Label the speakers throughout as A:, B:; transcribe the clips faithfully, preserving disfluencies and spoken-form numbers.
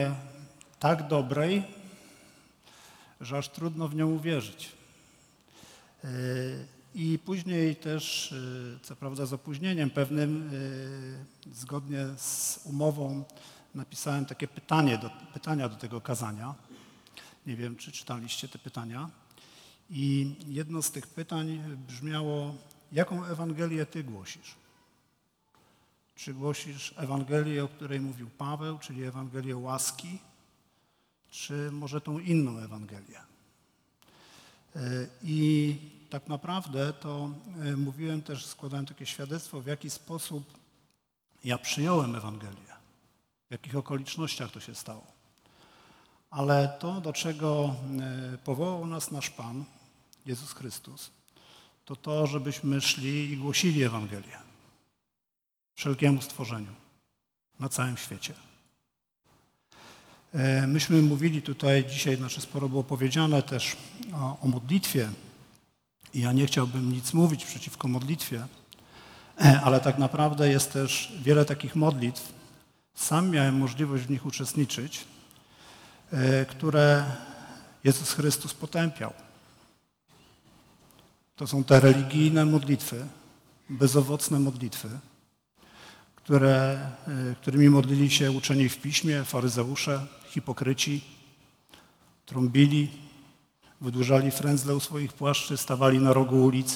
A: tak dobrej, że aż trudno w nią uwierzyć. I później też, co prawda z opóźnieniem pewnym, zgodnie z umową napisałem takie pytanie do, pytania do tego kazania. Nie wiem, czy czytaliście te pytania. I jedno z tych pytań brzmiało: jaką Ewangelię ty głosisz? Czy głosisz Ewangelię, o której mówił Paweł, czyli Ewangelię łaski, czy może tą inną Ewangelię? I tak naprawdę to mówiłem też, składałem takie świadectwo, w jaki sposób ja przyjąłem Ewangelię, w jakich okolicznościach to się stało. Ale to, do czego powołał nas nasz Pan, Jezus Chrystus, to to, żebyśmy szli i głosili Ewangelię wszelkiemu stworzeniu na całym świecie. Myśmy mówili tutaj dzisiaj, znaczy sporo było powiedziane też o, o modlitwie i ja nie chciałbym nic mówić przeciwko modlitwie, ale tak naprawdę jest też wiele takich modlitw, sam miałem możliwość w nich uczestniczyć, które Jezus Chrystus potępiał. To są te religijne modlitwy, bezowocne modlitwy, które, którymi modlili się uczeni w piśmie, faryzeusze, hipokryci, trąbili, wydłużali frędzle u swoich płaszczy, stawali na rogu ulic.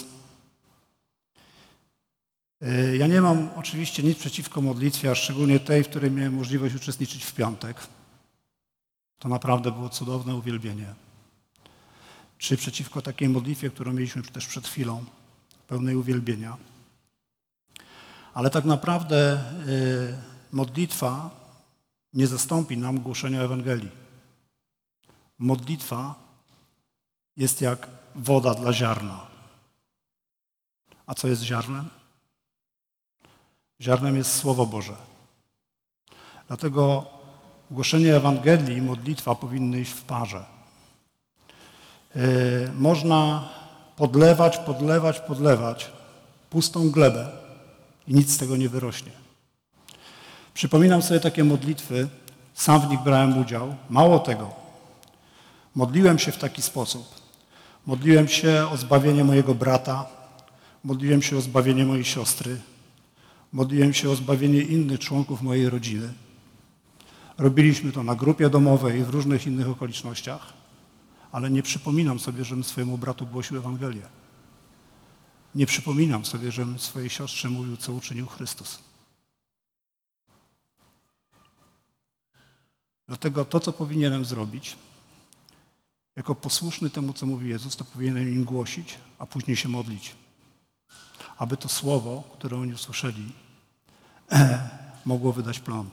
A: Ja nie mam oczywiście nic przeciwko modlitwie, a szczególnie tej, w której miałem możliwość uczestniczyć w piątek. To naprawdę było cudowne uwielbienie. Czy przeciwko takiej modlitwie, którą mieliśmy też przed chwilą, pełnej uwielbienia. Ale tak naprawdę y, modlitwa nie zastąpi nam głoszenia Ewangelii. Modlitwa jest jak woda dla ziarna. A co jest ziarnem? Ziarnem jest Słowo Boże. Dlatego głoszenie Ewangelii i modlitwa powinny iść w parze. Yy, można podlewać, podlewać, podlewać pustą glebę i nic z tego nie wyrośnie. Przypominam sobie takie modlitwy, sam w nich brałem udział. Mało tego, modliłem się w taki sposób. Modliłem się o zbawienie mojego brata, modliłem się o zbawienie mojej siostry, modliłem się o zbawienie innych członków mojej rodziny. Robiliśmy to na grupie domowej i w różnych innych okolicznościach, ale nie przypominam sobie, żebym swojemu bratu głosił Ewangelię. Nie przypominam sobie, żebym swojej siostrze mówił, co uczynił Chrystus. Dlatego to, co powinienem zrobić, jako posłuszny temu, co mówi Jezus, to powinienem im głosić, a później się modlić. Aby to słowo, które oni usłyszeli, mogło wydać plon.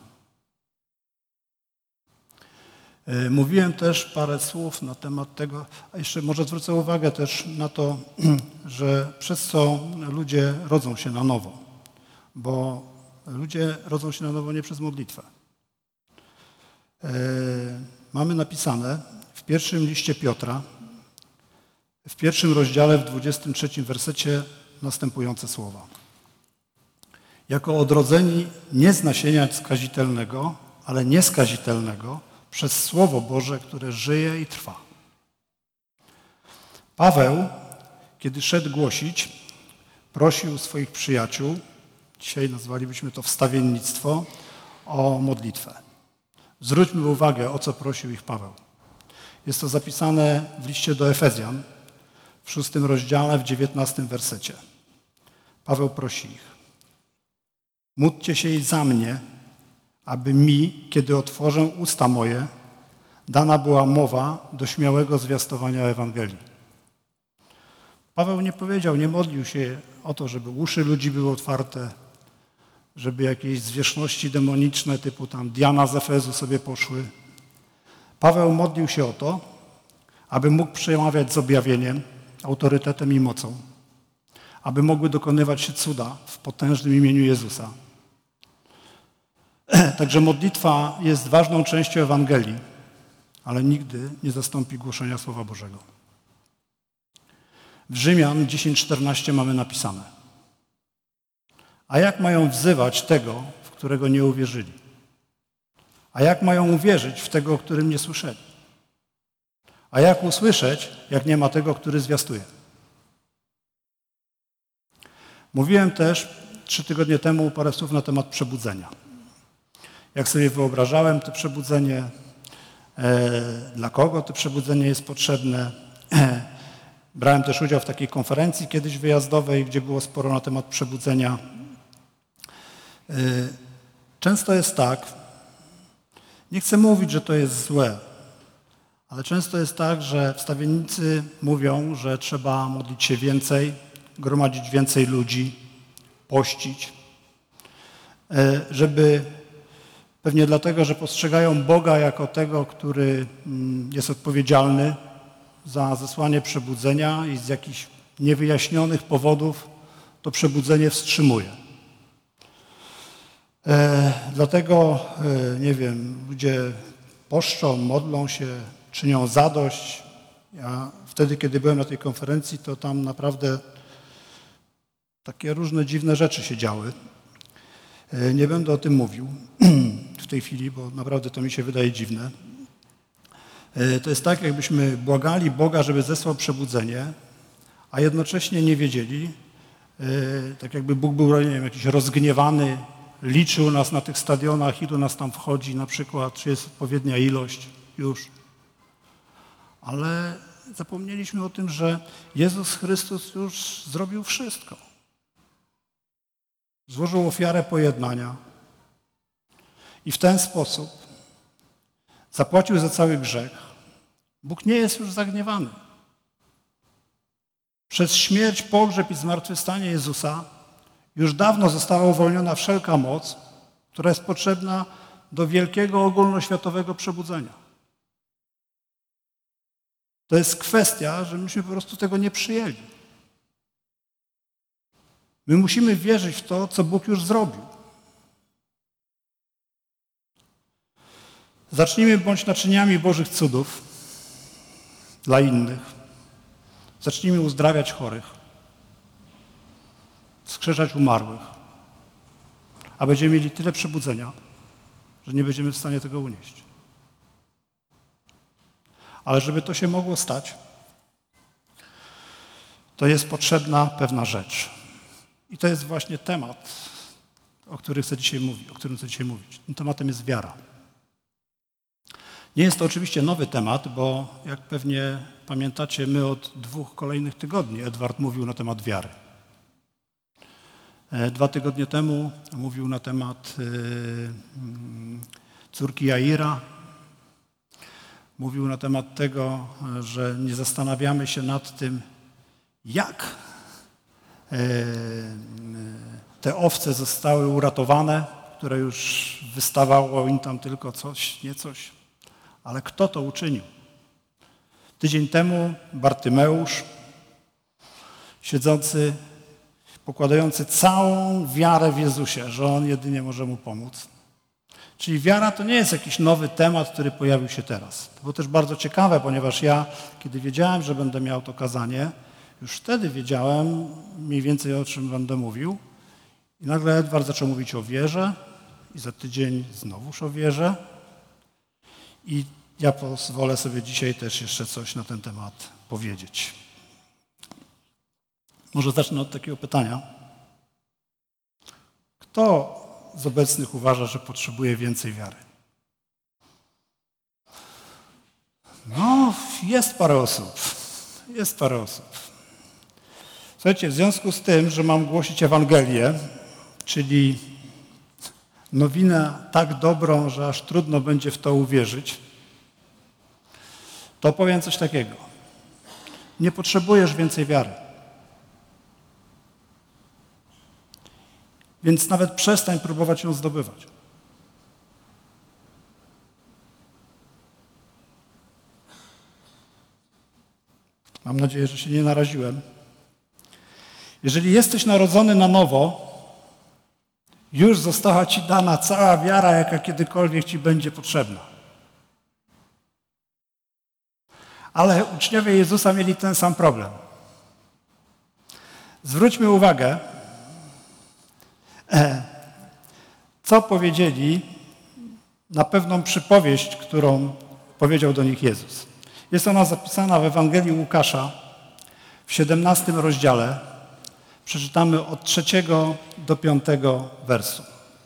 A: Mówiłem też parę słów na temat tego, a jeszcze może zwrócę uwagę też na to, że przez co ludzie rodzą się na nowo, bo ludzie rodzą się na nowo nie przez modlitwę. Mamy napisane w pierwszym liście Piotra, w pierwszym rozdziale, w dwudziestym trzecim wersecie następujące słowa. Jako odrodzeni nie z nasienia skazitelnego, ale nieskazitelnego, przez Słowo Boże, które żyje i trwa. Paweł, kiedy szedł głosić, prosił swoich przyjaciół, dzisiaj nazwalibyśmy to wstawiennictwo, o modlitwę. Zwróćmy uwagę, o co prosił ich Paweł. Jest to zapisane w liście do Efezjan, w szóstym rozdziale, w dziewiętnastym wersecie. Paweł prosi ich: módlcie się i za mnie, aby mi, kiedy otworzę usta moje, dana była mowa do śmiałego zwiastowania Ewangelii. Paweł nie powiedział, nie modlił się o to, żeby uszy ludzi były otwarte, żeby jakieś zwierzchności demoniczne typu tam Diana z Efezu sobie poszły. Paweł modlił się o to, aby mógł przemawiać z objawieniem, autorytetem i mocą, aby mogły dokonywać się cuda w potężnym imieniu Jezusa. Także modlitwa jest ważną częścią Ewangelii, ale nigdy nie zastąpi głoszenia Słowa Bożego. W Rzymian dziesięć czternaście mamy napisane: a jak mają wzywać tego, w którego nie uwierzyli? A jak mają uwierzyć w tego, o którym nie słyszeli? A jak usłyszeć, jak nie ma tego, który zwiastuje? Mówiłem też trzy tygodnie temu parę słów na temat przebudzenia. Jak sobie wyobrażałem to przebudzenie, e, dla kogo to przebudzenie jest potrzebne. E, brałem też udział w takiej konferencji kiedyś wyjazdowej, gdzie było sporo na temat przebudzenia. E, często jest tak, nie chcę mówić, że to jest złe, ale często jest tak, że wstawiennicy mówią, że trzeba modlić się więcej, gromadzić więcej ludzi, pościć, żeby pewnie dlatego, że postrzegają Boga jako tego, który jest odpowiedzialny za zesłanie przebudzenia i z jakichś niewyjaśnionych powodów to przebudzenie wstrzymuje. E, dlatego, e, nie wiem, ludzie poszczą, modlą się, czynią zadość. Ja wtedy, kiedy byłem na tej konferencji, to tam naprawdę takie różne dziwne rzeczy się działy. E, nie będę o tym mówił w tej chwili, bo naprawdę to mi się wydaje dziwne. E, to jest tak, jakbyśmy błagali Boga, żeby zesłał przebudzenie, a jednocześnie nie wiedzieli, e, tak jakby Bóg był, nie wiem, jakiś rozgniewany, liczył nas na tych stadionach, ilu nas tam wchodzi na przykład, czy jest odpowiednia ilość już. Ale zapomnieliśmy o tym, że Jezus Chrystus już zrobił wszystko. Złożył ofiarę pojednania i w ten sposób zapłacił za cały grzech. Bóg nie jest już zagniewany. Przez śmierć, pogrzeb i zmartwychwstanie Jezusa już dawno została uwolniona wszelka moc, która jest potrzebna do wielkiego ogólnoświatowego przebudzenia. To jest kwestia, że myśmy po prostu tego nie przyjęli. My musimy wierzyć w to, co Bóg już zrobił. Zacznijmy bądź naczyniami Bożych cudów dla innych. Zacznijmy uzdrawiać chorych, wskrzeszać umarłych, a będziemy mieli tyle przebudzenia, że nie będziemy w stanie tego unieść. Ale żeby to się mogło stać, to jest potrzebna pewna rzecz. I to jest właśnie temat, o którym chcę dzisiaj mówić. O którym chcę dzisiaj mówić. Tym tematem jest wiara. Nie jest to oczywiście nowy temat, bo jak pewnie pamiętacie, my od dwóch kolejnych tygodni Edward mówił na temat wiary. Dwa tygodnie temu mówił na temat córki Jaira. Mówił na temat tego, że nie zastanawiamy się nad tym, jak te owce zostały uratowane, które już wystawało im tam tylko coś, nie coś, ale kto to uczynił? Tydzień temu Bartymeusz, siedzący, pokładający całą wiarę w Jezusie, że On jedynie może mu pomóc. Czyli wiara to nie jest jakiś nowy temat, który pojawił się teraz. To było też bardzo ciekawe, ponieważ ja, kiedy wiedziałem, że będę miał to kazanie, już wtedy wiedziałem mniej więcej, o czym będę mówił. I nagle Edward zaczął mówić o wierze i za tydzień znowuż o wierze. I ja pozwolę sobie dzisiaj też jeszcze coś na ten temat powiedzieć. Może zacznę od takiego pytania. Kto z obecnych uważa, że potrzebuje więcej wiary? No, jest parę osób. Jest parę osób. Słuchajcie, w związku z tym, że mam głosić Ewangelię, czyli nowinę tak dobrą, że aż trudno będzie w to uwierzyć, to powiem coś takiego. Nie potrzebujesz więcej wiary. Więc nawet przestań próbować ją zdobywać. Mam nadzieję, że się nie naraziłem. Jeżeli jesteś narodzony na nowo, już została ci dana cała wiara, jaka kiedykolwiek ci będzie potrzebna. Ale uczniowie Jezusa mieli ten sam problem. Zwróćmy uwagę, co powiedzieli na pewną przypowieść, którą powiedział do nich Jezus. Jest ona zapisana w Ewangelii Łukasza w siedemnastym rozdziale. Przeczytamy od trzeciego do piątego wersu.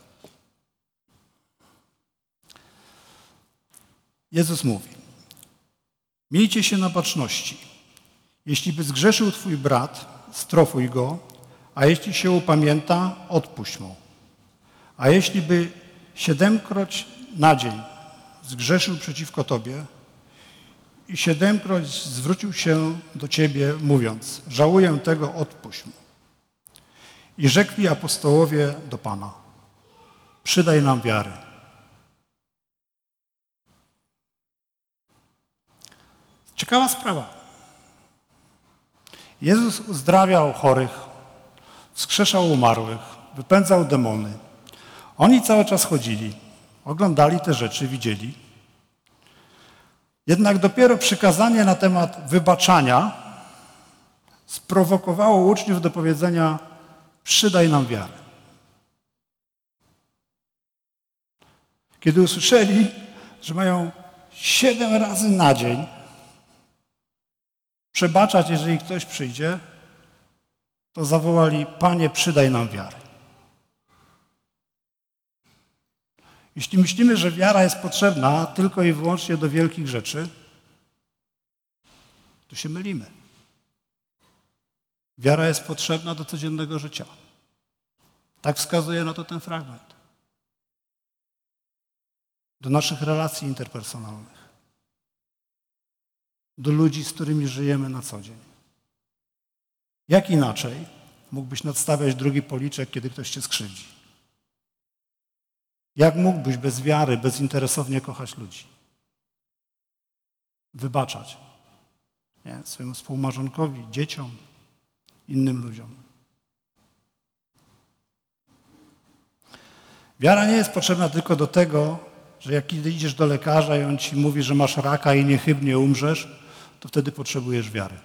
A: Jezus mówi: miejcie się na baczności. Jeśli by zgrzeszył twój brat, strofuj go, a jeśli się upamięta, odpuść mu. A jeśli by siedemkroć na dzień zgrzeszył przeciwko tobie i siedemkroć zwrócił się do ciebie, mówiąc: żałuję tego, odpuść mu. I rzekli apostołowie do Pana: przydaj nam wiary. Ciekawa sprawa. Jezus uzdrawiał chorych, wskrzeszał umarłych, wypędzał demony. Oni cały czas chodzili, oglądali te rzeczy, widzieli. Jednak dopiero przykazanie na temat wybaczania sprowokowało uczniów do powiedzenia: przydaj nam wiarę. Kiedy usłyszeli, że mają siedem razy na dzień przebaczać, jeżeli ktoś przyjdzie, to zawołali: Panie, przydaj nam wiary. Jeśli myślimy, że wiara jest potrzebna tylko i wyłącznie do wielkich rzeczy, to się mylimy. Wiara jest potrzebna do codziennego życia. Tak wskazuje na to ten fragment. Do naszych relacji interpersonalnych. Do ludzi, z którymi żyjemy na co dzień. Jak inaczej mógłbyś nadstawiać drugi policzek, kiedy ktoś cię skrzywdzi? Jak mógłbyś bez wiary, bezinteresownie kochać ludzi? Wybaczać nie? swojemu współmałżonkowi, dzieciom, innym ludziom. Wiara nie jest potrzebna tylko do tego, że jak kiedy idziesz do lekarza i on ci mówi, że masz raka i niechybnie umrzesz, to wtedy potrzebujesz wiary.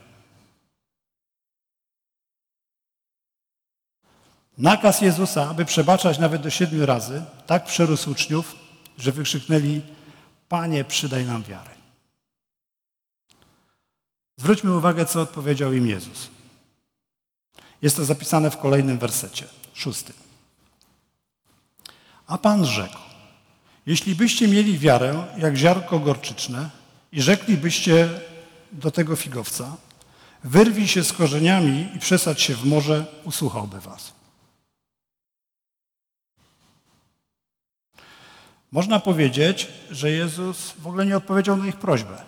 A: Nakaz Jezusa, aby przebaczać nawet do siedmiu razy, tak przerósł uczniów, że wykrzyknęli: Panie, przydaj nam wiary. Zwróćmy uwagę, co odpowiedział im Jezus. Jest to zapisane w kolejnym wersecie, szóstym. A Pan rzekł: jeśli byście mieli wiarę jak ziarnko gorczyczne i rzeklibyście do tego figowca: wyrwij się z korzeniami i przesadź się w morze, usłuchałby was. Można powiedzieć, że Jezus w ogóle nie odpowiedział na ich prośbę.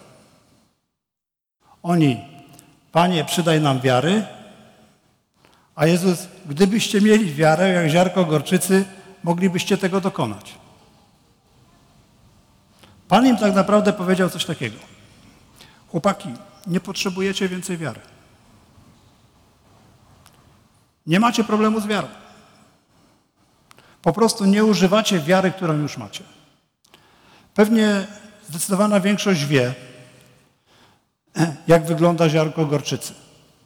A: Oni: Panie, przydaj nam wiary, a Jezus: gdybyście mieli wiarę jak ziarnko gorczycy, moglibyście tego dokonać. Pan im tak naprawdę powiedział coś takiego: chłopaki, nie potrzebujecie więcej wiary. Nie macie problemu z wiarą. Po prostu nie używacie wiary, którą już macie. Pewnie zdecydowana większość wie, jak wygląda ziarnko gorczycy.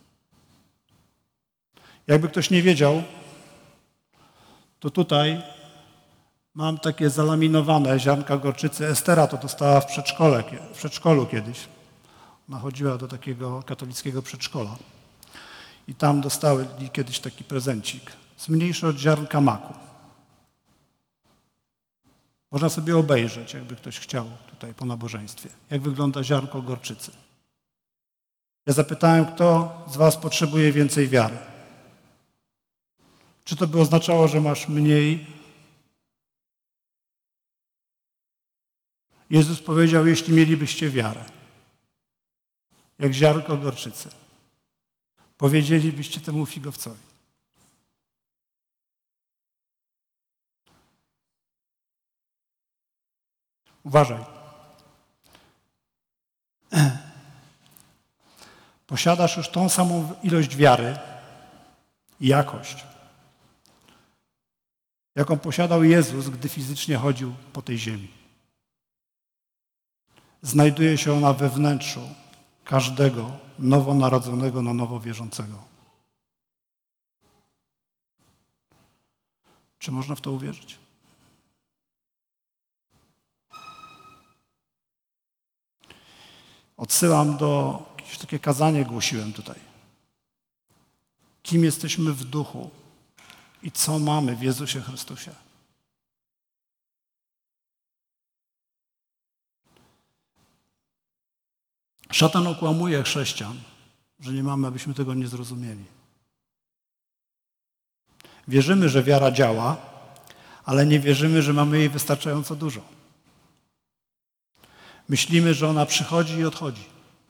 A: Jakby ktoś nie wiedział, to tutaj mam takie zalaminowane ziarnka gorczycy. Estera to dostała w przedszkole, w przedszkolu kiedyś. Ona chodziła do takiego katolickiego przedszkola. I tam dostały kiedyś taki prezencik. Jest mniejszy od ziarnka maku. Można sobie obejrzeć, jakby ktoś chciał tutaj po nabożeństwie, jak wygląda ziarnko gorczycy. Ja zapytałem, kto z was potrzebuje więcej wiary. Czy to by oznaczało, że masz mniej? Jezus powiedział: jeśli mielibyście wiarę, jak ziarnko gorczycy, powiedzielibyście temu figowcowi: uważaj. Posiadasz już tą samą ilość wiary i jakość, jaką posiadał Jezus, gdy fizycznie chodził po tej ziemi. Znajduje się ona we wnętrzu każdego nowonarodzonego, na nowo wierzącego. Czy można w to uwierzyć? Odsyłam do, jakieś takie kazanie głosiłem tutaj. Kim jesteśmy w duchu i co mamy w Jezusie Chrystusie. Szatan okłamuje chrześcijan, że nie mamy, abyśmy tego nie zrozumieli. Wierzymy, że wiara działa, ale nie wierzymy, że mamy jej wystarczająco dużo. Myślimy, że ona przychodzi i odchodzi.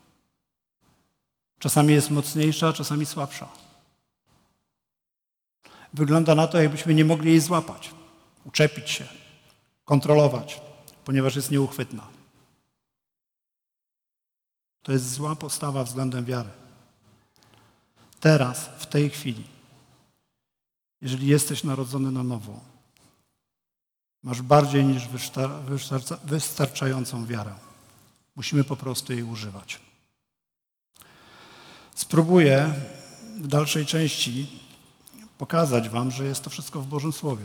A: Czasami jest mocniejsza, czasami słabsza. Wygląda na to, jakbyśmy nie mogli jej złapać, uczepić się, kontrolować, ponieważ jest nieuchwytna. To jest zła postawa względem wiary. Teraz, w tej chwili, jeżeli jesteś narodzony na nowo, masz bardziej niż wystarcza, wystarczającą wiarę. Musimy po prostu jej używać. Spróbuję w dalszej części pokazać wam, że jest to wszystko w Bożym Słowie.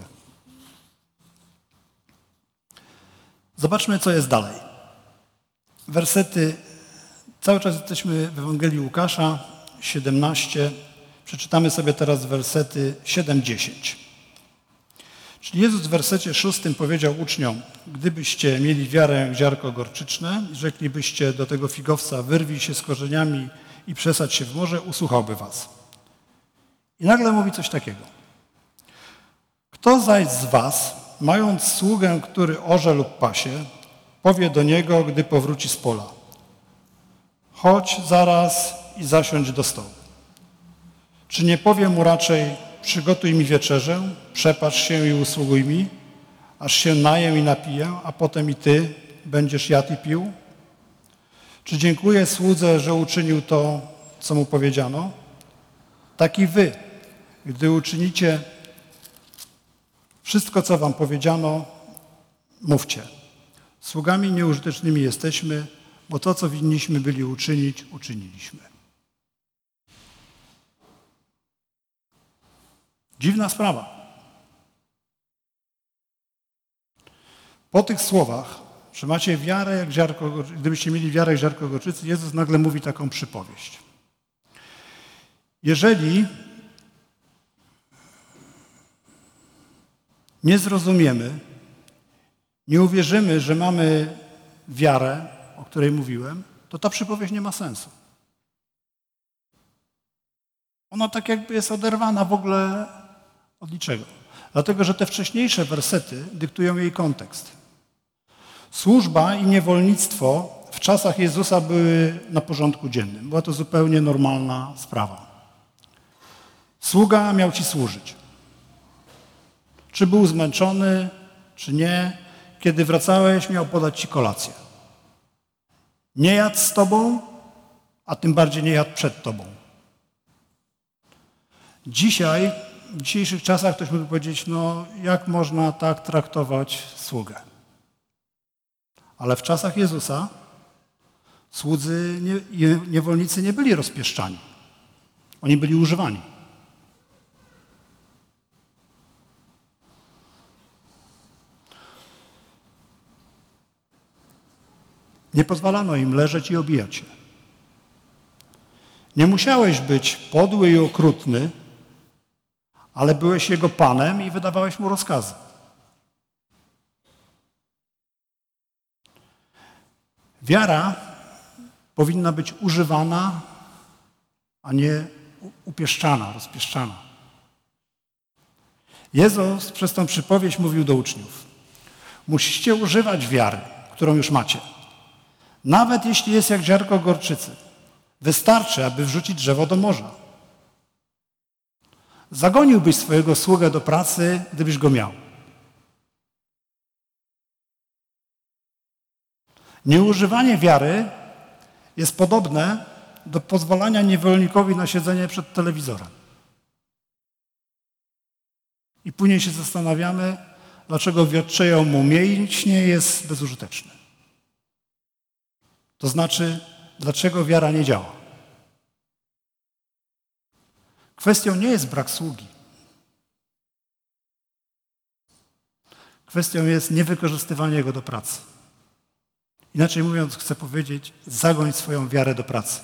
A: Zobaczmy, co jest dalej. Wersety, cały czas jesteśmy w Ewangelii Łukasza, siedemnaście. Przeczytamy sobie teraz wersety siedem dziesięć. Czyli Jezus w wersecie szóstym powiedział uczniom: gdybyście mieli wiarę jak ziarko gorczyczne, rzeklibyście do tego figowca: wyrwij się z korzeniami i przesadź się w morze, usłuchałby was. I nagle mówi coś takiego. Kto zaś z was, mając sługę, który orze lub pasie, powie do niego, gdy powróci z pola: chodź zaraz i zasiądź do stołu. Czy nie powie mu raczej: przygotuj mi wieczerzę, przepasz się i usługuj mi, aż się najem i napiję, a potem i ty będziesz jadł i pił? Czy dziękuję słudze, że uczynił to, co mu powiedziano? Tak i wy, gdy uczynicie wszystko, co wam powiedziano, mówcie: sługami nieużytecznymi jesteśmy, bo to, co winniśmy byli uczynić, uczyniliśmy. Dziwna sprawa. Po tych słowach, że macie wiarę jak ziarko, gdybyście mieli wiarę jak ziarko gorczycy, Jezus nagle mówi taką przypowieść. Jeżeli nie zrozumiemy, nie uwierzymy, że mamy wiarę, o której mówiłem, to ta przypowieść nie ma sensu. Ona tak jakby jest oderwana w ogóle od niczego. Dlatego, że te wcześniejsze wersety dyktują jej kontekst. Służba i niewolnictwo w czasach Jezusa były na porządku dziennym. Była to zupełnie normalna sprawa. Sługa miał ci służyć. Czy był zmęczony, czy nie, kiedy wracałeś, miał podać ci kolację. Nie jadł z tobą, a tym bardziej nie jadł przed tobą. Dzisiaj, w dzisiejszych czasach ktoś mógłby powiedzieć: no jak można tak traktować sługę? Ale w czasach Jezusa słudzy, nie, niewolnicy nie byli rozpieszczani. Oni byli używani. Nie pozwalano im leżeć i obijać się. Nie musiałeś być podły i okrutny, ale byłeś jego panem i wydawałeś mu rozkazy. Wiara powinna być używana, a nie upieszczana, rozpieszczana. Jezus przez tą przypowieść mówił do uczniów: musicie używać wiary, którą już macie. Nawet jeśli jest jak ziarko gorczycy. Wystarczy, aby wrzucić drzewo do morza. Zagoniłbyś swojego sługę do pracy, gdybyś go miał. Nieużywanie wiary jest podobne do pozwalania niewolnikowi na siedzenie przed telewizorem. I później się zastanawiamy, dlaczego wiotczeją mu mięśnie, jest bezużyteczny. To znaczy, dlaczego wiara nie działa. Kwestią nie jest brak sługi. Kwestią jest niewykorzystywanie go do pracy. Inaczej mówiąc, chcę powiedzieć, zagoń swoją wiarę do pracy.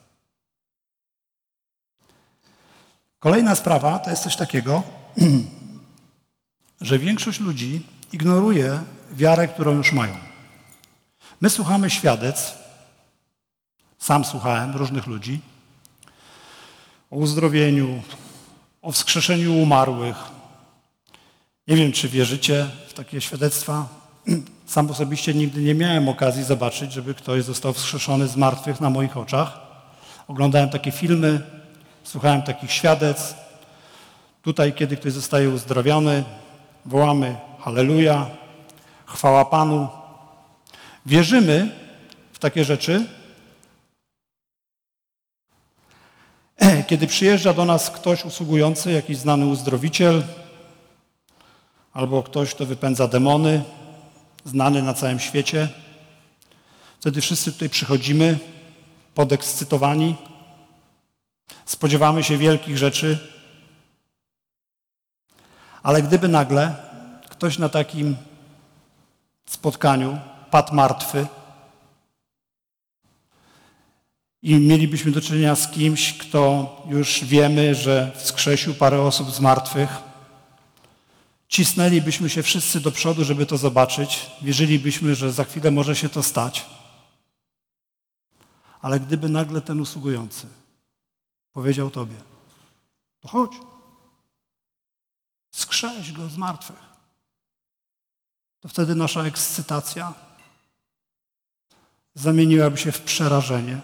A: Kolejna sprawa to jest coś takiego, że większość ludzi ignoruje wiarę, którą już mają. My słuchamy świadectw, sam słuchałem różnych ludzi, o uzdrowieniu, o wskrzeszeniu umarłych. Nie wiem, czy wierzycie w takie świadectwa. Sam osobiście nigdy nie miałem okazji zobaczyć, żeby ktoś został wskrzeszony z martwych na moich oczach. Oglądałem takie filmy, słuchałem takich świadectw. Tutaj, kiedy ktoś zostaje uzdrowiony, wołamy halleluja, chwała Panu. Wierzymy w takie rzeczy. Kiedy przyjeżdża do nas ktoś usługujący, jakiś znany uzdrowiciel, albo ktoś, kto wypędza demony, znany na całym świecie, wtedy wszyscy tutaj przychodzimy podekscytowani, spodziewamy się wielkich rzeczy, ale gdyby nagle ktoś na takim spotkaniu padł martwy i mielibyśmy do czynienia z kimś, kto już wiemy, że wskrzesił parę osób z martwych, cisnęlibyśmy się wszyscy do przodu, żeby to zobaczyć, wierzylibyśmy, że za chwilę może się to stać. Ale gdyby nagle ten usługujący powiedział tobie, to chodź, skrześ go z martwych, to wtedy nasza ekscytacja zamieniłaby się w przerażenie.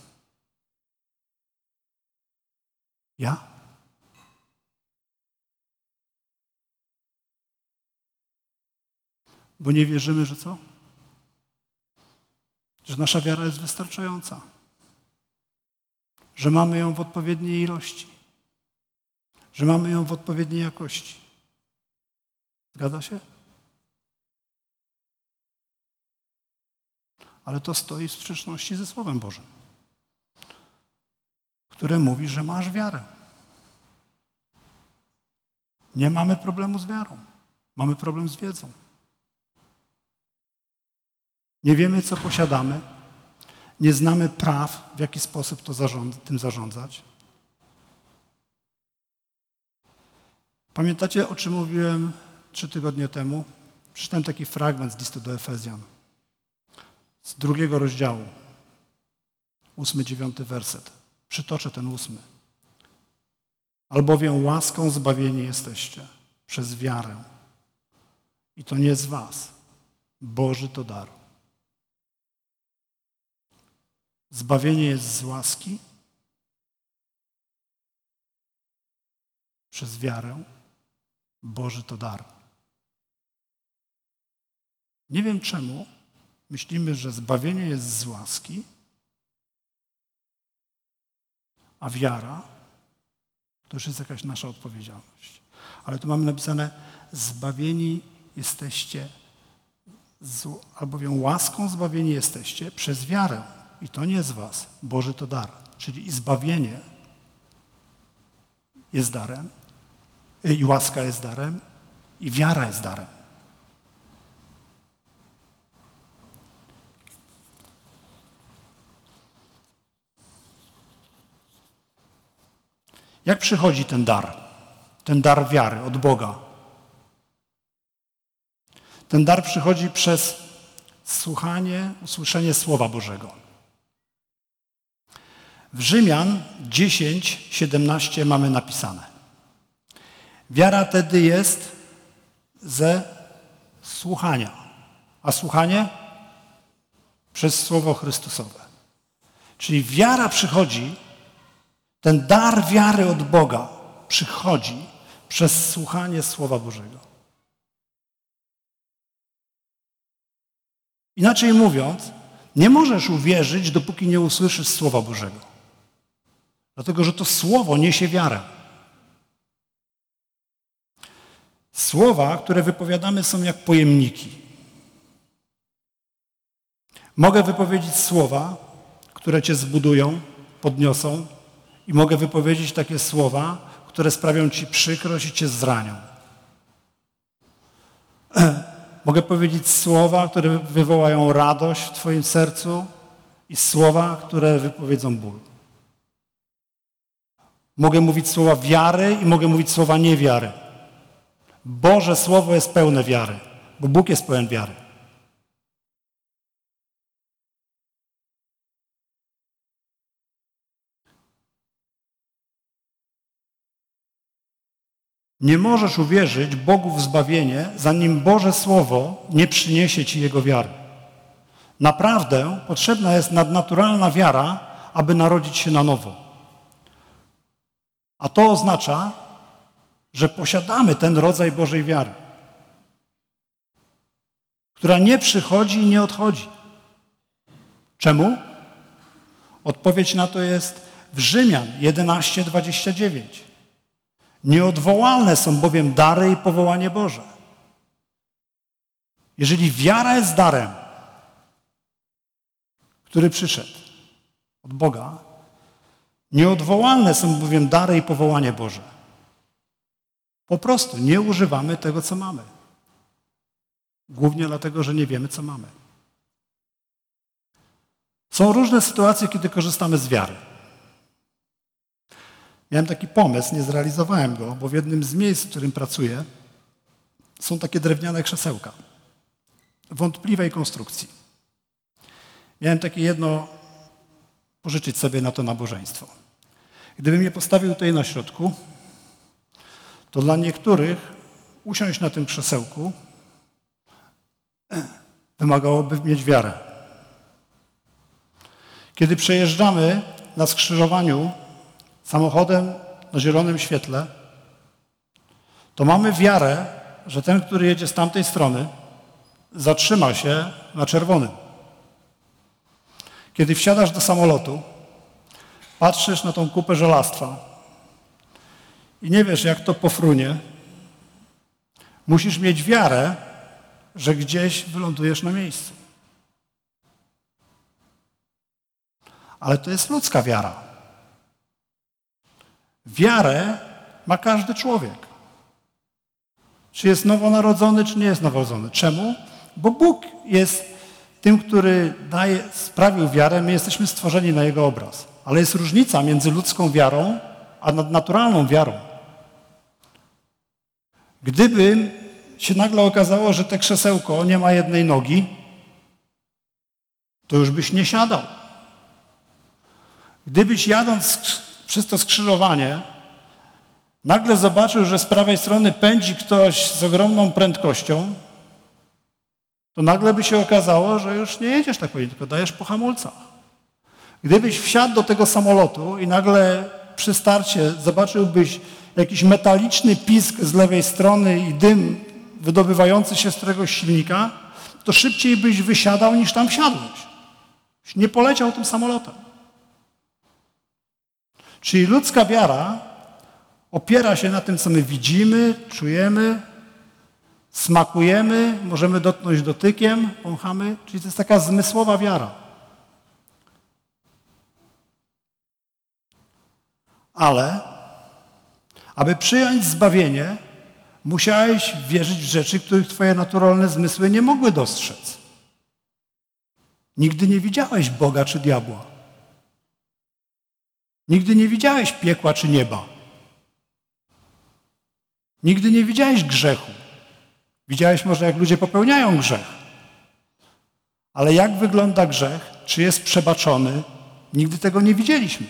A: Ja? Bo nie wierzymy, że co? Że nasza wiara jest wystarczająca. Że mamy ją w odpowiedniej ilości. Że mamy ją w odpowiedniej jakości. Zgadza się? Ale to stoi w sprzeczności ze Słowem Bożym, które mówi, że masz wiarę. Nie mamy problemu z wiarą. Mamy problem z wiedzą. Nie wiemy, co posiadamy. Nie znamy praw, w jaki sposób to zarząd, tym zarządzać. Pamiętacie, o czym mówiłem trzy tygodnie temu? Przeczytałem taki fragment z listu do Efezjan. Z drugiego rozdziału. Ósmy, dziewiąty werset. Przytoczę ten ósmy. Albowiem łaską zbawieni jesteście przez wiarę. I to nie z was. Boży to dar. Zbawienie jest z łaski przez wiarę. Boży to dar. Nie wiem czemu myślimy, że zbawienie jest z łaski, a wiara to już jest jakaś nasza odpowiedzialność. Ale tu mamy napisane, zbawieni jesteście, z, albowiem łaską zbawieni jesteście przez wiarę. I to nie z was. Boży to dar. Czyli i zbawienie jest darem, i łaska jest darem, i wiara jest darem. Jak przychodzi ten dar? Ten dar wiary od Boga. Ten dar przychodzi przez słuchanie, usłyszenie Słowa Bożego. W Rzymian dziesięć, siedemnaście mamy napisane. Wiara tedy jest ze słuchania. A słuchanie? Przez Słowo Chrystusowe. Czyli wiara przychodzi, ten dar wiary od Boga przychodzi przez słuchanie Słowa Bożego. Inaczej mówiąc, nie możesz uwierzyć, dopóki nie usłyszysz Słowa Bożego. Dlatego, że to Słowo niesie wiarę. Słowa, które wypowiadamy, są jak pojemniki. Mogę wypowiedzieć słowa, które cię zbudują, podniosą, i mogę wypowiedzieć takie słowa, które sprawią ci przykrość i cię zranią. Mogę powiedzieć słowa, które wywołają radość w Twoim sercu i słowa, które wypowiedzą ból. Mogę mówić słowa wiary i mogę mówić słowa niewiary. Boże Słowo jest pełne wiary, bo Bóg jest pełen wiary. Nie możesz uwierzyć Bogu w zbawienie, zanim Boże Słowo nie przyniesie Ci Jego wiary. Naprawdę potrzebna jest nadnaturalna wiara, aby narodzić się na nowo. A to oznacza, że posiadamy ten rodzaj Bożej wiary, która nie przychodzi i nie odchodzi. Czemu? Odpowiedź na to jest w Rzymian jedenaście, dwadzieścia dziewięć. Nieodwołalne są bowiem dary i powołanie Boże. Jeżeli wiara jest darem, który przyszedł od Boga, nieodwołalne są bowiem dary i powołanie Boże. Po prostu nie używamy tego, co mamy. Głównie dlatego, że nie wiemy, co mamy. Są różne sytuacje, kiedy korzystamy z wiary. Miałem taki pomysł, nie zrealizowałem go, bo w jednym z miejsc, w którym pracuję, są takie drewniane krzesełka wątpliwej konstrukcji. Miałem takie jedno pożyczyć sobie na to nabożeństwo. Gdybym je postawił tutaj na środku, to dla niektórych usiąść na tym krzesełku wymagałoby mieć wiarę. Kiedy przejeżdżamy na skrzyżowaniu samochodem na zielonym świetle, to mamy wiarę, że ten, który jedzie z tamtej strony, zatrzyma się na czerwonym. Kiedy wsiadasz do samolotu, patrzysz na tą kupę żelastwa i nie wiesz, jak to pofrunie, musisz mieć wiarę, że gdzieś wylądujesz na miejscu. Ale to jest ludzka wiara. Wiarę ma każdy człowiek. Czy jest nowonarodzony, czy nie jest nowonarodzony. Czemu? Bo Bóg jest tym, który daje, sprawił wiarę, my jesteśmy stworzeni na Jego obraz. Ale jest różnica między ludzką wiarą, a nadnaturalną wiarą. Gdyby się nagle okazało, że te krzesełko nie ma jednej nogi, to już byś nie siadał. Gdybyś jadąc przez to skrzyżowanie nagle zobaczył, że z prawej strony pędzi ktoś z ogromną prędkością, to nagle by się okazało, że już nie jedziesz tak powoli, tylko dajesz po hamulcach. Gdybyś wsiadł do tego samolotu i nagle przy starcie zobaczyłbyś jakiś metaliczny pisk z lewej strony i dym wydobywający się z któregoś silnika, to szybciej byś wysiadał, niż tam wsiadłeś. Byś nie poleciał tym samolotem. Czyli ludzka wiara opiera się na tym, co my widzimy, czujemy, smakujemy, możemy dotknąć dotykiem, wąchamy, czyli to jest taka zmysłowa wiara. Ale aby przyjąć zbawienie, musiałeś wierzyć w rzeczy, których twoje naturalne zmysły nie mogły dostrzec. Nigdy nie widziałeś Boga czy diabła. Nigdy nie widziałeś piekła czy nieba. Nigdy nie widziałeś grzechu. Widziałeś może, jak ludzie popełniają grzech. Ale jak wygląda grzech, czy jest przebaczony, nigdy tego nie widzieliśmy.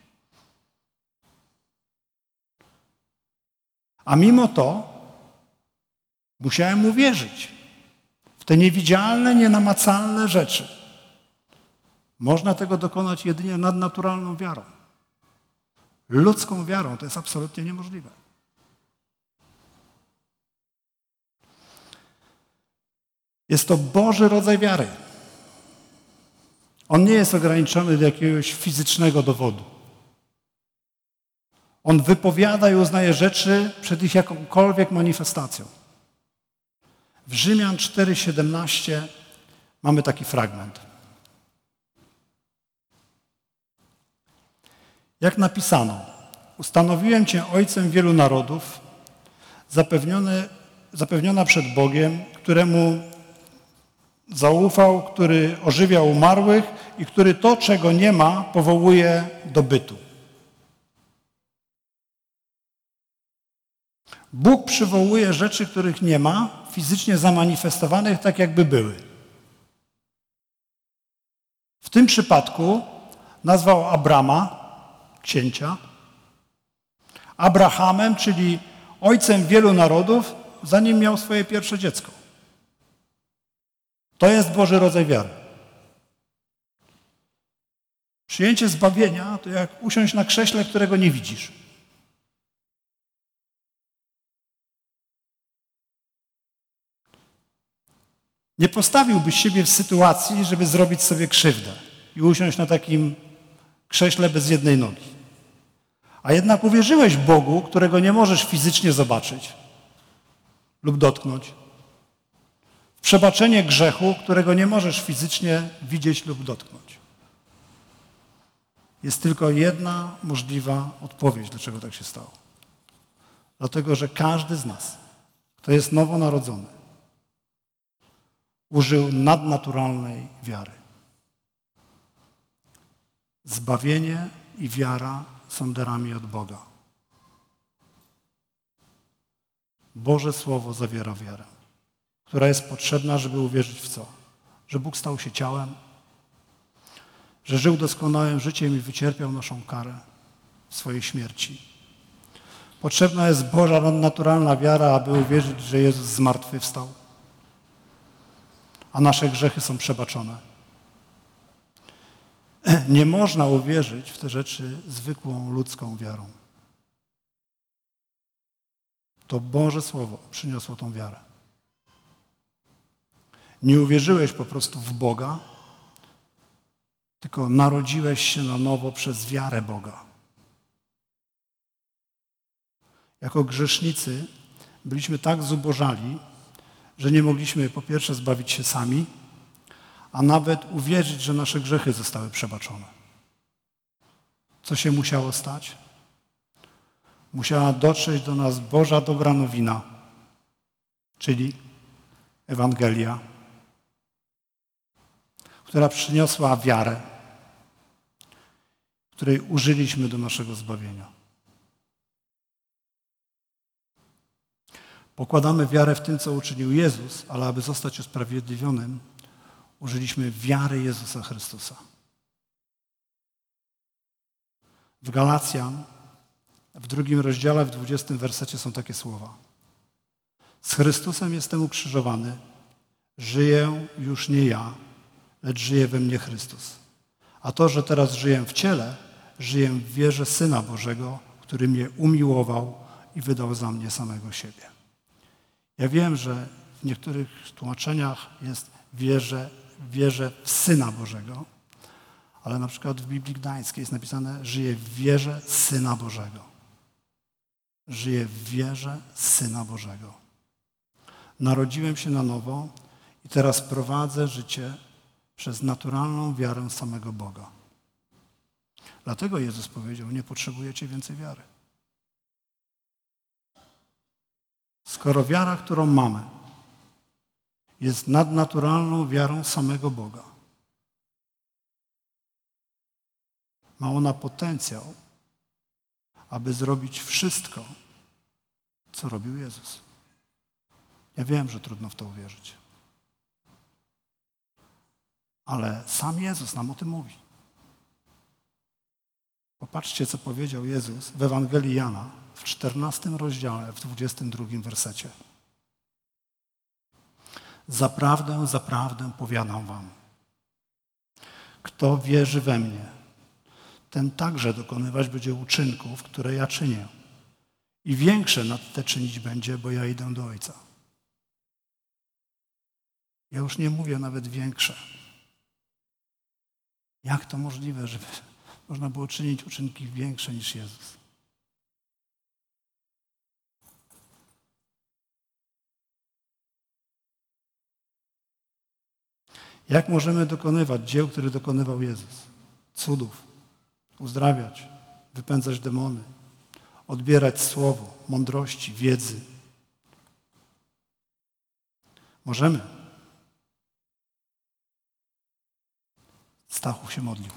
A: A mimo to musiałem uwierzyć w te niewidzialne, nienamacalne rzeczy. Można tego dokonać jedynie nadnaturalną wiarą. Ludzką wiarą to jest absolutnie niemożliwe. Jest to Boży rodzaj wiary. On nie jest ograniczony do jakiegoś fizycznego dowodu. On wypowiada i uznaje rzeczy przed ich jakąkolwiek manifestacją. W Rzymian cztery, siedemnaście mamy taki fragment. Jak napisano, ustanowiłem Cię ojcem wielu narodów, zapewnione, zapewniona przed Bogiem, któremu zaufał, który ożywia umarłych i który to, czego nie ma, powołuje do bytu. Bóg przywołuje rzeczy, których nie ma, fizycznie zamanifestowanych, tak jakby były. W tym przypadku nazwał Abrama, księcia, Abrahamem, czyli ojcem wielu narodów, zanim miał swoje pierwsze dziecko. To jest Boży rodzaj wiary. Przyjęcie zbawienia to jak usiąść na krześle, którego nie widzisz. Nie postawiłbyś siebie w sytuacji, żeby zrobić sobie krzywdę i usiąść na takim krześle bez jednej nogi. A jednak uwierzyłeś Bogu, którego nie możesz fizycznie zobaczyć lub dotknąć. W przebaczenie grzechu, którego nie możesz fizycznie widzieć lub dotknąć. Jest tylko jedna możliwa odpowiedź, dlaczego tak się stało. Dlatego, że każdy z nas, kto jest nowonarodzony, użył nadnaturalnej wiary. Zbawienie i wiara są darami od Boga. Boże Słowo zawiera wiarę, która jest potrzebna, żeby uwierzyć w co? Że Bóg stał się ciałem, że żył doskonałym życiem i wycierpiał naszą karę w swojej śmierci. Potrzebna jest Boża nadnaturalna wiara, aby uwierzyć, że Jezus zmartwychwstał, a nasze grzechy są przebaczone. Nie można uwierzyć w te rzeczy zwykłą ludzką wiarą. To Boże Słowo przyniosło tą wiarę. Nie uwierzyłeś po prostu w Boga, tylko narodziłeś się na nowo przez wiarę Boga. Jako grzesznicy byliśmy tak zubożali, że nie mogliśmy po pierwsze zbawić się sami, a nawet uwierzyć, że nasze grzechy zostały przebaczone. Co się musiało stać? Musiała dotrzeć do nas Boża dobra nowina, czyli Ewangelia, która przyniosła wiarę, której użyliśmy do naszego zbawienia. Pokładamy wiarę w tym, co uczynił Jezus, ale aby zostać usprawiedliwionym, użyliśmy wiary Jezusa Chrystusa. W Galacjan, w drugim rozdziale, w dwudziestym wersecie są takie słowa. Z Chrystusem jestem ukrzyżowany, żyję już nie ja, lecz żyje we mnie Chrystus. A to, że teraz żyję w ciele, żyję w wierze Syna Bożego, który mnie umiłował i wydał za mnie samego siebie. Ja wiem, że w niektórych tłumaczeniach jest wierze, wierze w Syna Bożego, ale na przykład w Biblii Gdańskiej jest napisane, żyję w wierze Syna Bożego. Żyję w wierze Syna Bożego. Narodziłem się na nowo i teraz prowadzę życie przez naturalną wiarę samego Boga. Dlatego Jezus powiedział, nie potrzebujecie więcej wiary. Skoro wiara, którą mamy, jest nadnaturalną wiarą samego Boga, ma ona potencjał, aby zrobić wszystko, co robił Jezus. Ja wiem, że trudno w to uwierzyć. Ale sam Jezus nam o tym mówi. Popatrzcie, co powiedział Jezus w Ewangelii Jana w czternastym rozdziale, w dwudziestym drugim wersecie. Zaprawdę, zaprawdę powiadam wam, kto wierzy we mnie, ten także dokonywać będzie uczynków, które ja czynię. I większe nad te czynić będzie, bo ja idę do Ojca. Ja już nie mówię nawet większe. Jak to możliwe, żeby można było czynić uczynki większe niż Jezus? Jak możemy dokonywać dzieł, które dokonywał Jezus? Cudów, uzdrawiać, wypędzać demony, odbierać słowo, mądrości, wiedzy. Możemy. Stachów się modlił.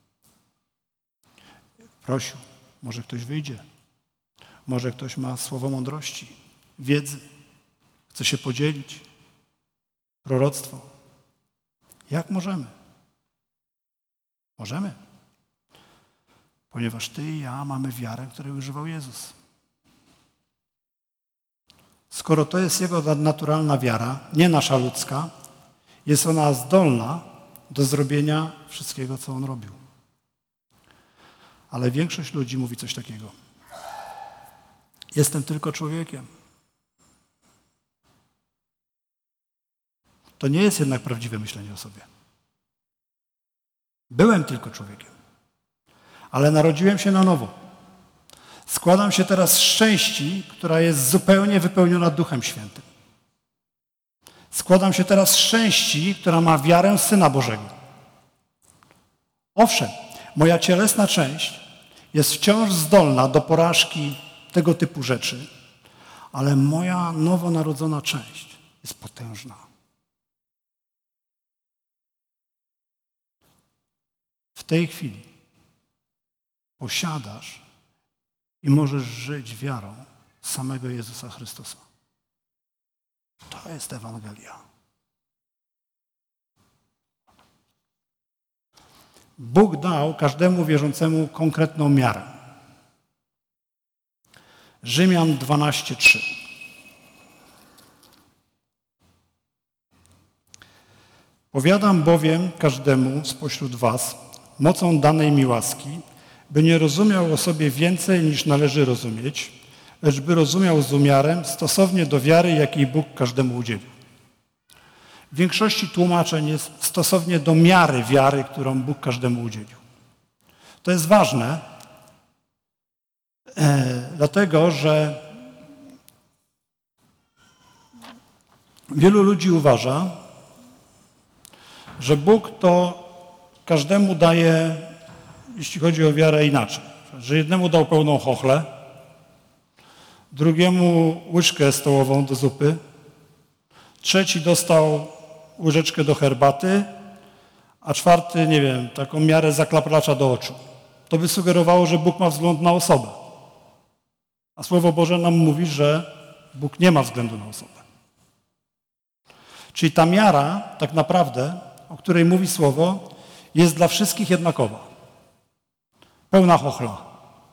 A: Prosił. Może ktoś wyjdzie. Może ktoś ma słowo mądrości, wiedzy. Chce się podzielić. Proroctwo. Jak możemy? Możemy. Ponieważ ty i ja mamy wiarę, której używał Jezus. Skoro to jest Jego naturalna wiara, nie nasza ludzka, jest ona zdolna do zrobienia wszystkiego, co On robił. Ale większość ludzi mówi coś takiego. Jestem tylko człowiekiem. To nie jest jednak prawdziwe myślenie o sobie. Byłem tylko człowiekiem, ale narodziłem się na nowo. Składam się teraz z części, która jest zupełnie wypełniona Duchem Świętym. Składam się teraz z części, która ma wiarę Syna Bożego. Owszem, moja cielesna część jest wciąż zdolna do porażki tego typu rzeczy, ale moja nowonarodzona część jest potężna. W tej chwili posiadasz i możesz żyć wiarą samego Jezusa Chrystusa. To jest Ewangelia. Bóg dał każdemu wierzącemu konkretną miarę. Rzymian dwanaście trzy. Powiadam bowiem każdemu spośród was, mocą danej mi łaski, by nie rozumiał o sobie więcej niż należy rozumieć, lecz by rozumiał z umiarem, stosownie do wiary, jakiej Bóg każdemu udzielił. W większości tłumaczeń jest stosownie do miary wiary, którą Bóg każdemu udzielił. To jest ważne, e, dlatego że wielu ludzi uważa, że Bóg to każdemu daje, jeśli chodzi o wiarę, inaczej. Że jednemu dał pełną chochlę, drugiemu łyżkę stołową do zupy, trzeci dostał łyżeczkę do herbaty, a czwarty, nie wiem, taką miarę zaklapracza do oczu. To by sugerowało, że Bóg ma wzgląd na osobę. A Słowo Boże nam mówi, że Bóg nie ma względu na osobę. Czyli ta miara, tak naprawdę, o której mówi Słowo, jest dla wszystkich jednakowa. Pełna chochla.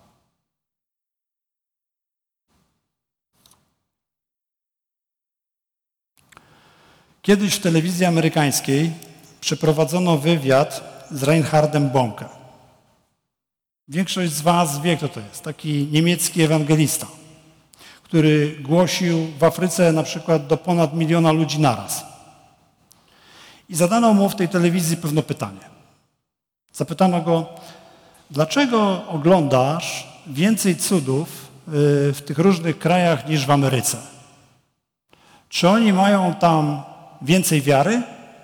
A: Kiedyś w telewizji amerykańskiej przeprowadzono wywiad z Reinhardem Bonke. Większość z was wie, kto to jest. Taki niemiecki ewangelista, który głosił w Afryce na przykład do ponad miliona ludzi naraz. I zadano mu w tej telewizji pewne pytanie. Zapytano go, dlaczego oglądasz więcej cudów w tych różnych krajach niż w Ameryce? Czy oni mają tam więcej wiary?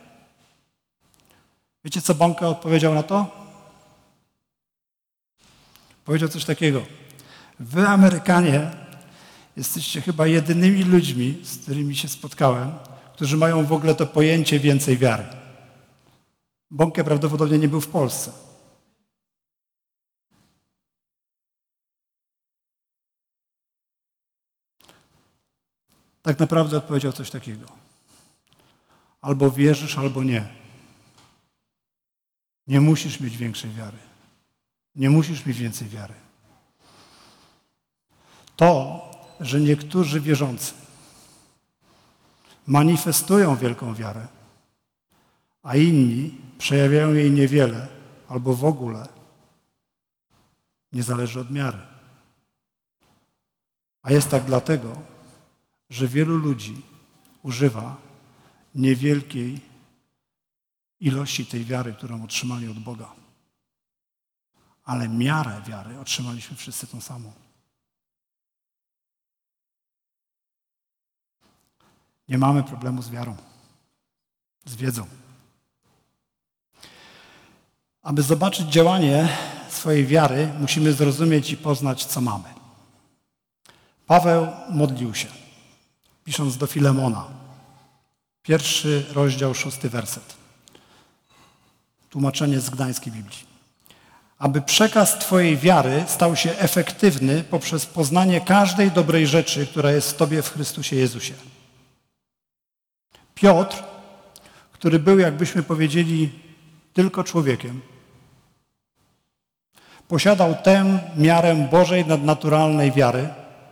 A: Wiecie, co Bonke odpowiedział na to? Powiedział coś takiego. Wy, Amerykanie, jesteście chyba jedynymi ludźmi, z którymi się spotkałem, którzy mają w ogóle to pojęcie więcej wiary. Bonke prawdopodobnie nie był w Polsce. Tak naprawdę odpowiedział coś takiego. Albo wierzysz, albo nie. Nie musisz mieć większej wiary. Nie musisz mieć więcej wiary. To, że niektórzy wierzący manifestują wielką wiarę, a inni przejawiają jej niewiele albo w ogóle, nie zależy od miary. A jest tak dlatego, że wielu ludzi używa niewielkiej ilości tej wiary, którą otrzymali od Boga. Ale miarę wiary otrzymaliśmy wszyscy tą samą. Nie mamy problemu z wiarą, z wiedzą. Aby zobaczyć działanie swojej wiary, musimy zrozumieć i poznać, co mamy. Paweł modlił się, pisząc do Filemona. Pierwszy rozdział, szósty werset. Tłumaczenie z Gdańskiej Biblii. Aby przekaz Twojej wiary stał się efektywny poprzez poznanie każdej dobrej rzeczy, która jest w Tobie w Chrystusie Jezusie. Piotr, który był, jakbyśmy powiedzieli, tylko człowiekiem, posiadał tę miarę Bożej nadnaturalnej wiary,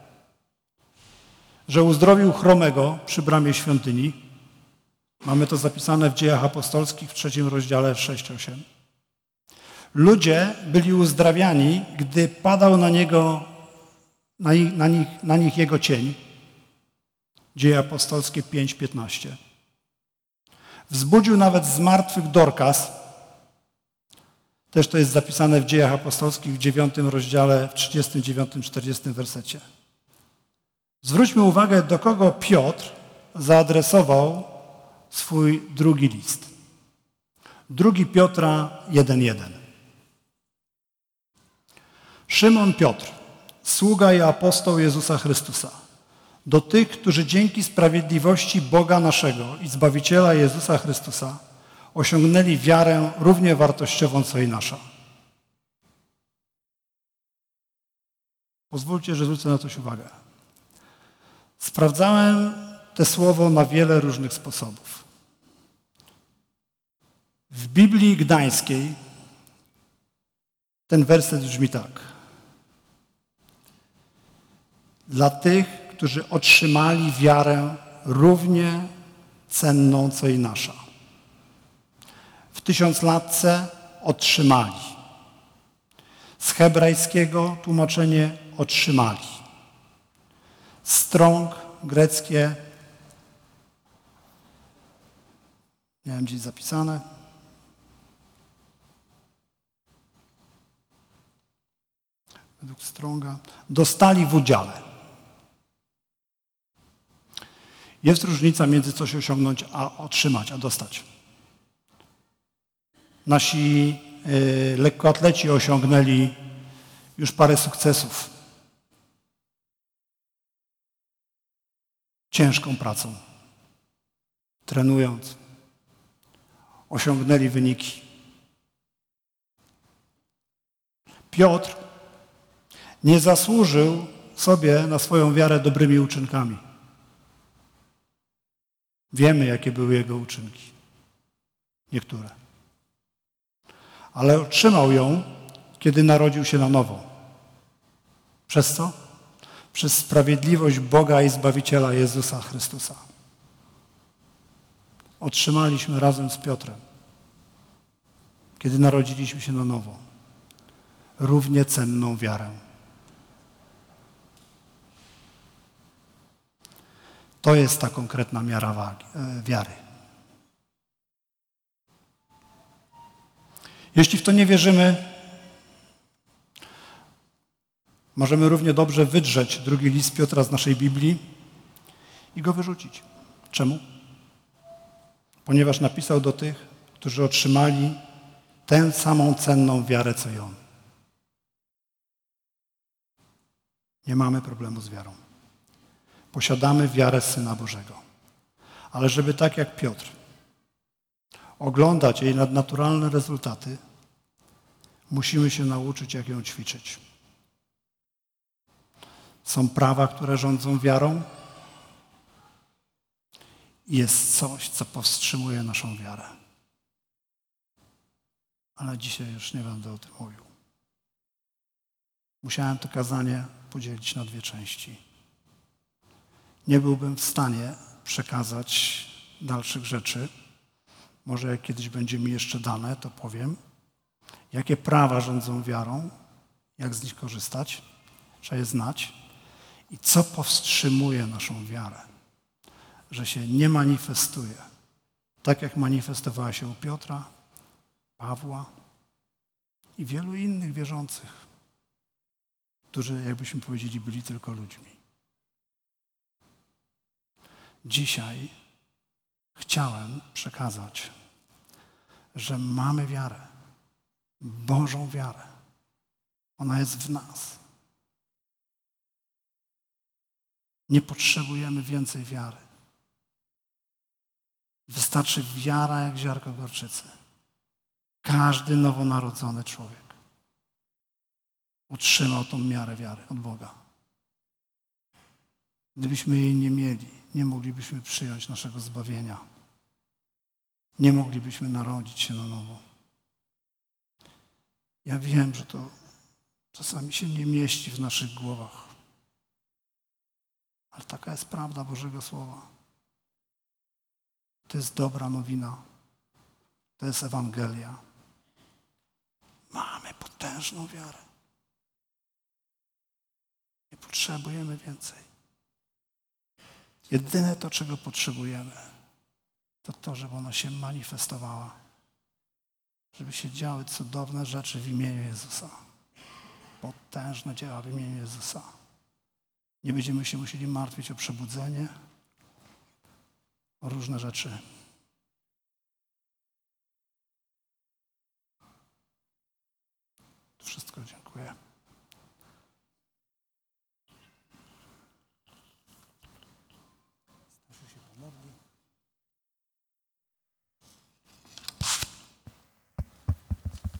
A: że uzdrowił chromego przy bramie świątyni. Mamy to zapisane w Dziejach Apostolskich w trzecim rozdziale sześć osiem. Ludzie byli uzdrawiani, gdy padał na niego, na, ich, na, nich, na nich jego cień. Dzieje Apostolskie pięć piętnaście. Wzbudził nawet z martwych Dorkas. Też to jest zapisane w Dziejach Apostolskich w dziewiątym rozdziale, w trzydziestym dziewiątym czterdziestym wersecie. Zwróćmy uwagę, do kogo Piotr zaadresował swój drugi list. Drugi Piotra jeden jeden. Szymon Piotr, sługa i apostoł Jezusa Chrystusa, do tych, którzy dzięki sprawiedliwości Boga naszego i Zbawiciela Jezusa Chrystusa osiągnęli wiarę równie wartościową, co i nasza. Pozwólcie, że zwrócę na coś uwagę. Sprawdzałem to słowo na wiele różnych sposobów. W Biblii Gdańskiej ten werset brzmi tak. Dla tych, którzy otrzymali wiarę równie cenną, co i nasza. W tysiąclatce otrzymali. Z hebrajskiego tłumaczenie otrzymali. Strąg greckie, miałem gdzieś zapisane. Według Stronga dostali w udziale. Jest różnica między coś osiągnąć, a otrzymać, a dostać. Nasi y, lekkoatleci osiągnęli już parę sukcesów. Ciężką pracą, trenując, osiągnęli wyniki. Piotr nie zasłużył sobie na swoją wiarę dobrymi uczynkami. Wiemy, jakie były jego uczynki. Niektóre. Ale otrzymał ją, kiedy narodził się na nowo. Przez co? Przez sprawiedliwość Boga i Zbawiciela Jezusa Chrystusa. Otrzymaliśmy razem z Piotrem, kiedy narodziliśmy się na nowo, równie cenną wiarę. To jest ta konkretna miara wagi, e, wiary. Jeśli w to nie wierzymy, możemy równie dobrze wydrzeć drugi list Piotra z naszej Biblii i go wyrzucić. Czemu? Ponieważ napisał do tych, którzy otrzymali tę samą cenną wiarę, co i on. Nie mamy problemu z wiarą. Posiadamy wiarę Syna Bożego. Ale żeby tak jak Piotr oglądać jej nadnaturalne rezultaty, musimy się nauczyć, jak ją ćwiczyć. Są prawa, które rządzą wiarą i jest coś, co powstrzymuje naszą wiarę. Ale dzisiaj już nie będę o tym mówił. Musiałem to kazanie podzielić na dwie części. Nie byłbym w stanie przekazać dalszych rzeczy. Może jak kiedyś będzie mi jeszcze dane, to powiem. Jakie prawa rządzą wiarą, jak z nich korzystać, trzeba je znać. I co powstrzymuje naszą wiarę, że się nie manifestuje, tak jak manifestowała się u Piotra, Pawła i wielu innych wierzących, którzy, jakbyśmy powiedzieli, byli tylko ludźmi. Dzisiaj chciałem przekazać, że mamy wiarę, Bożą wiarę. Ona jest w nas. Nie potrzebujemy więcej wiary. Wystarczy wiara jak ziarko gorczycy. Każdy nowonarodzony człowiek otrzymał tą miarę wiary od Boga. Gdybyśmy jej nie mieli, nie moglibyśmy przyjąć naszego zbawienia. Nie moglibyśmy narodzić się na nowo. Ja wiem, że to czasami się nie mieści w naszych głowach. Ale taka jest prawda Bożego Słowa. To jest dobra nowina. To jest Ewangelia. Mamy potężną wiarę. Nie potrzebujemy więcej. Jedyne to, czego potrzebujemy, to to, żeby ona się manifestowała. Żeby się działy cudowne rzeczy w imieniu Jezusa. Potężne dzieła w imieniu Jezusa. Nie będziemy się musieli martwić o przebudzenie, o różne rzeczy. To wszystko, dziękuję.